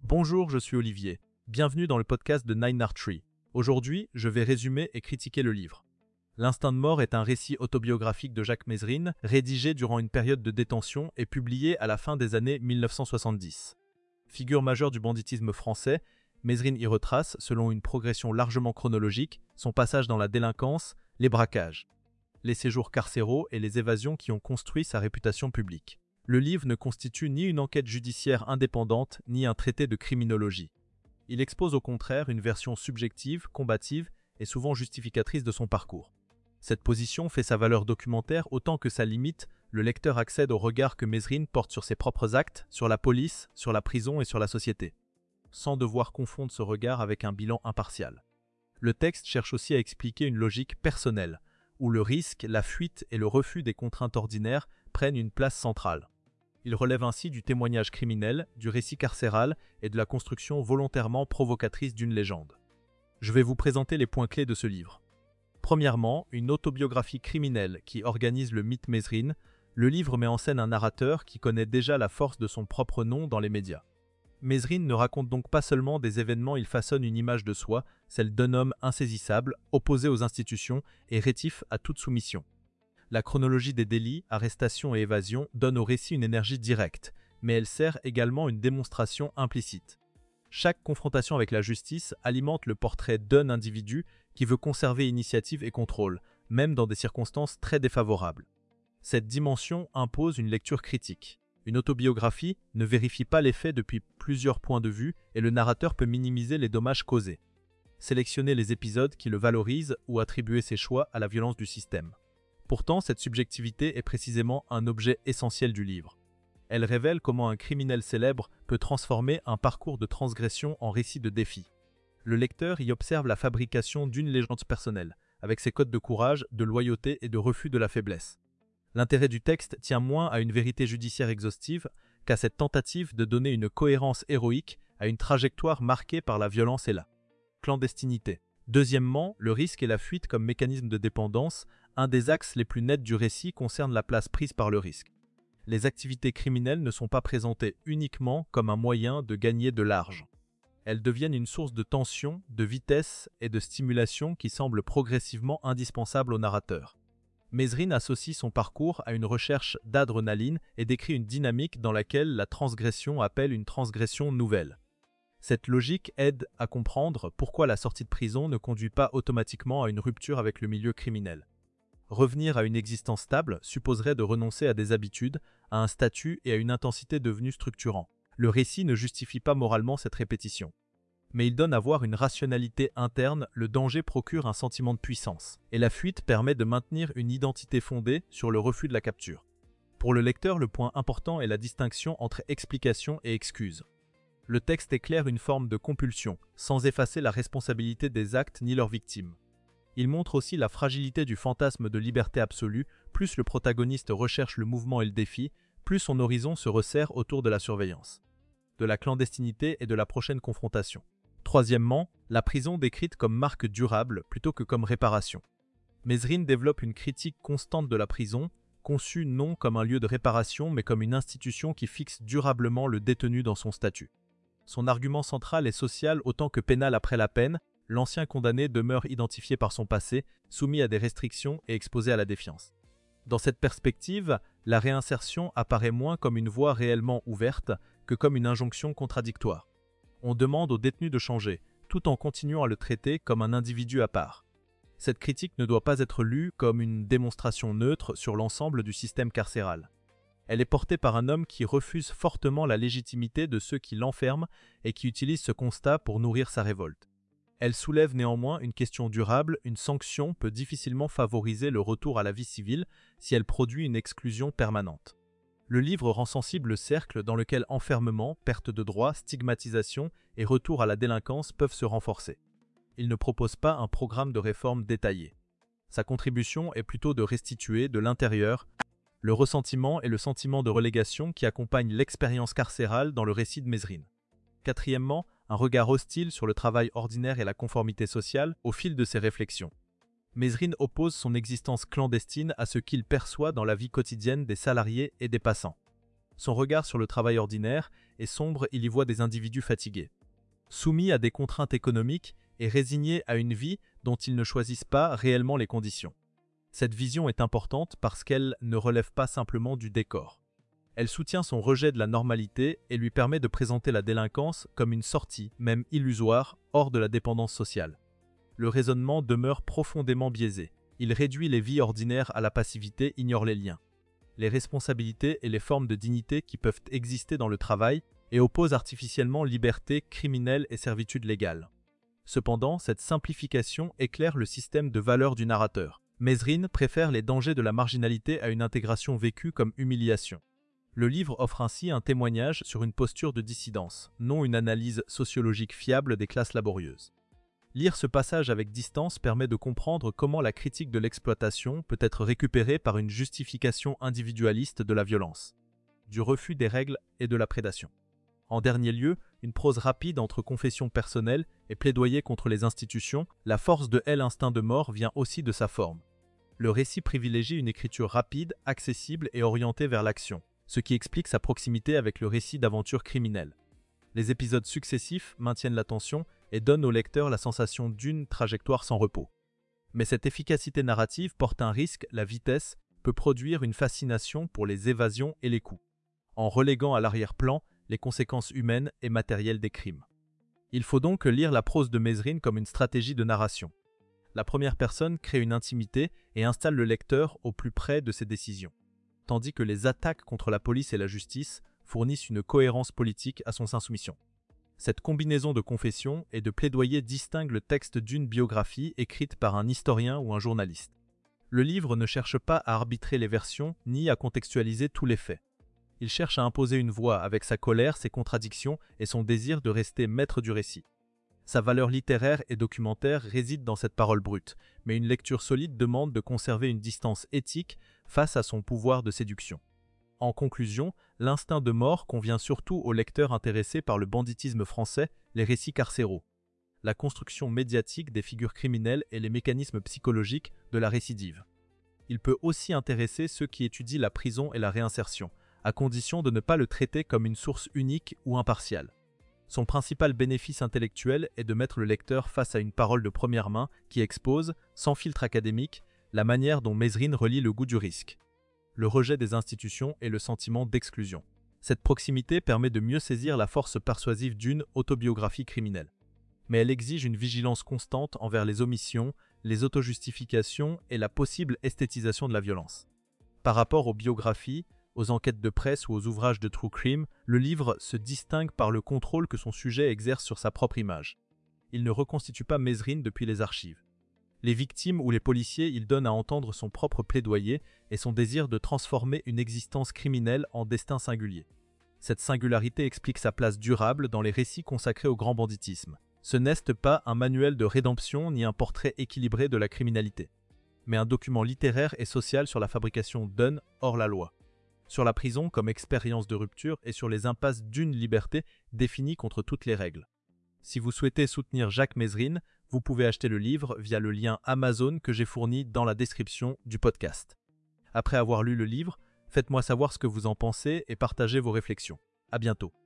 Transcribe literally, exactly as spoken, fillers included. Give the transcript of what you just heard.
Bonjour, je suis Olivier. Bienvenue dans le podcast de Nine Art Tree. Aujourd'hui, je vais résumer et critiquer le livre. L'Instinct de mort est un récit autobiographique de Jacques Mézerine, rédigé durant une période de détention et publié à la fin des années mille neuf cent soixante-dix. Figure majeure du banditisme français, Mézerine y retrace, selon une progression largement chronologique, son passage dans la délinquance, les braquages, les séjours carcéraux et les évasions qui ont construit sa réputation publique. Le livre ne constitue ni une enquête judiciaire indépendante, ni un traité de criminologie. Il expose au contraire une version subjective, combative et souvent justificatrice de son parcours. Cette position fait sa valeur documentaire autant que sa limite, le lecteur accède au regard que Mézerine porte sur ses propres actes, sur la police, sur la prison et sur la société, sans devoir confondre ce regard avec un bilan impartial. Le texte cherche aussi à expliquer une logique personnelle, où le risque, la fuite et le refus des contraintes ordinaires prennent une place centrale. Il relève ainsi du témoignage criminel, du récit carcéral et de la construction volontairement provocatrice d'une légende. Je vais vous présenter les points clés de ce livre. Premièrement, une autobiographie criminelle qui organise le mythe Mézerine. Le livre met en scène un narrateur qui connaît déjà la force de son propre nom dans les médias. Mézerine ne raconte donc pas seulement des événements, il façonne une image de soi, celle d'un homme insaisissable, opposé aux institutions et rétif à toute soumission. La chronologie des délits, arrestations et évasions donne au récit une énergie directe, mais elle sert également une démonstration implicite. Chaque confrontation avec la justice alimente le portrait d'un individu qui veut conserver initiative et contrôle, même dans des circonstances très défavorables. Cette dimension impose une lecture critique. Une autobiographie ne vérifie pas les faits depuis plusieurs points de vue et le narrateur peut minimiser les dommages causés, sélectionner les épisodes qui le valorisent ou attribuer ses choix à la violence du système. Pourtant, cette subjectivité est précisément un objet essentiel du livre. Elle révèle comment un criminel célèbre peut transformer un parcours de transgression en récit de défi. Le lecteur y observe la fabrication d'une légende personnelle, avec ses codes de courage, de loyauté et de refus de la faiblesse. L'intérêt du texte tient moins à une vérité judiciaire exhaustive qu'à cette tentative de donner une cohérence héroïque à une trajectoire marquée par la violence et la clandestinité. Deuxièmement, le risque et la fuite comme mécanisme de dépendance. Un des axes les plus nets du récit concerne la place prise par le risque. Les activités criminelles ne sont pas présentées uniquement comme un moyen de gagner de l'argent. Elles deviennent une source de tension, de vitesse et de stimulation qui semble progressivement indispensable au narrateur. Mézerine associe son parcours à une recherche d'adrénaline et décrit une dynamique dans laquelle la transgression appelle une transgression nouvelle. Cette logique aide à comprendre pourquoi la sortie de prison ne conduit pas automatiquement à une rupture avec le milieu criminel. Revenir à une existence stable supposerait de renoncer à des habitudes, à un statut et à une intensité devenus structurants. Le récit ne justifie pas moralement cette répétition. Mais il donne à voir une rationalité interne, le danger procure un sentiment de puissance, et la fuite permet de maintenir une identité fondée sur le refus de la capture. Pour le lecteur, le point important est la distinction entre explication et excuse. Le texte éclaire une forme de compulsion, sans effacer la responsabilité des actes ni leurs victimes. Il montre aussi la fragilité du fantasme de liberté absolue. Plus le protagoniste recherche le mouvement et le défi, plus son horizon se resserre autour de la surveillance, de la clandestinité et de la prochaine confrontation. Troisièmement, la prison décrite comme marque durable plutôt que comme réparation. Mézerine développe une critique constante de la prison, conçue non comme un lieu de réparation mais comme une institution qui fixe durablement le détenu dans son statut. Son argument central est social autant que pénal après la peine. L'ancien condamné demeure identifié par son passé, soumis à des restrictions et exposé à la défiance. Dans cette perspective, la réinsertion apparaît moins comme une voie réellement ouverte que comme une injonction contradictoire. On demande au détenu de changer, tout en continuant à le traiter comme un individu à part. Cette critique ne doit pas être lue comme une démonstration neutre sur l'ensemble du système carcéral. Elle est portée par un homme qui refuse fortement la légitimité de ceux qui l'enferment et qui utilise ce constat pour nourrir sa révolte. Elle soulève néanmoins une question durable. Une sanction peut difficilement favoriser le retour à la vie civile si elle produit une exclusion permanente. Le livre rend sensible le cercle dans lequel enfermement, perte de droits, stigmatisation et retour à la délinquance peuvent se renforcer. Il ne propose pas un programme de réforme détaillé. Sa contribution est plutôt de restituer de l'intérieur le ressentiment et le sentiment de relégation qui accompagnent l'expérience carcérale dans le récit de Mézerine. Quatrièmement, un regard hostile sur le travail ordinaire et la conformité sociale au fil de ses réflexions. Mézerine oppose son existence clandestine à ce qu'il perçoit dans la vie quotidienne des salariés et des passants. Son regard sur le travail ordinaire est sombre, il y voit des individus fatigués, soumis à des contraintes économiques et résignés à une vie dont ils ne choisissent pas réellement les conditions. Cette vision est importante parce qu'elle ne relève pas simplement du décor. Elle soutient son rejet de la normalité et lui permet de présenter la délinquance comme une sortie, même illusoire, hors de la dépendance sociale. Le raisonnement demeure profondément biaisé. Il réduit les vies ordinaires à la passivité, ignore les liens, les responsabilités et les formes de dignité qui peuvent exister dans le travail et oppose artificiellement liberté criminelle et servitude légale. Cependant, cette simplification éclaire le système de valeurs du narrateur. Mesrine préfère les dangers de la marginalité à une intégration vécue comme humiliation. Le livre offre ainsi un témoignage sur une posture de dissidence, non une analyse sociologique fiable des classes laborieuses. Lire ce passage avec distance permet de comprendre comment la critique de l'exploitation peut être récupérée par une justification individualiste de la violence, du refus des règles et de la prédation. En dernier lieu, une prose rapide entre confession personnelle et plaidoyer contre les institutions, la force de L instinct de mort vient aussi de sa forme. Le récit privilégie une écriture rapide, accessible et orientée vers l'action, ce qui explique sa proximité avec le récit d'aventure criminelle. Les épisodes successifs maintiennent l'attention et donnent au lecteur la sensation d'une trajectoire sans repos. Mais cette efficacité narrative porte un risque, la vitesse peut produire une fascination pour les évasions et les coups, en reléguant à l'arrière-plan les conséquences humaines et matérielles des crimes. Il faut donc lire la prose de Mesrine comme une stratégie de narration. La première personne crée une intimité et installe le lecteur au plus près de ses décisions, tandis que les attaques contre la police et la justice fournissent une cohérence politique à son insoumission. Cette combinaison de confessions et de plaidoyer distingue le texte d'une biographie écrite par un historien ou un journaliste. Le livre ne cherche pas à arbitrer les versions ni à contextualiser tous les faits. Il cherche à imposer une voix avec sa colère, ses contradictions et son désir de rester maître du récit. Sa valeur littéraire et documentaire réside dans cette parole brute, mais une lecture solide demande de conserver une distance éthique face à son pouvoir de séduction. En conclusion, l'instinct de mort convient surtout aux lecteurs intéressés par le banditisme français, les récits carcéraux, la construction médiatique des figures criminelles et les mécanismes psychologiques de la récidive. Il peut aussi intéresser ceux qui étudient la prison et la réinsertion, à condition de ne pas le traiter comme une source unique ou impartiale. Son principal bénéfice intellectuel est de mettre le lecteur face à une parole de première main qui expose, sans filtre académique, la manière dont Mesrine relie le goût du risque, le rejet des institutions et le sentiment d'exclusion. Cette proximité permet de mieux saisir la force persuasive d'une autobiographie criminelle. Mais elle exige une vigilance constante envers les omissions, les autojustifications et la possible esthétisation de la violence. Par rapport aux biographies, aux enquêtes de presse ou aux ouvrages de true crime, le livre se distingue par le contrôle que son sujet exerce sur sa propre image. Il ne reconstitue pas Mesrine depuis les archives. Les victimes ou les policiers, il donne à entendre son propre plaidoyer et son désir de transformer une existence criminelle en destin singulier. Cette singularité explique sa place durable dans les récits consacrés au grand banditisme. Ce n'est pas un manuel de rédemption ni un portrait équilibré de la criminalité, mais un document littéraire et social sur la fabrication d'un hors la loi, sur la prison comme expérience de rupture et sur les impasses d'une liberté définie contre toutes les règles. Si vous souhaitez soutenir Jacques Mesrine, vous pouvez acheter le livre via le lien Amazon que j'ai fourni dans la description du podcast. Après avoir lu le livre, faites-moi savoir ce que vous en pensez et partagez vos réflexions. À bientôt.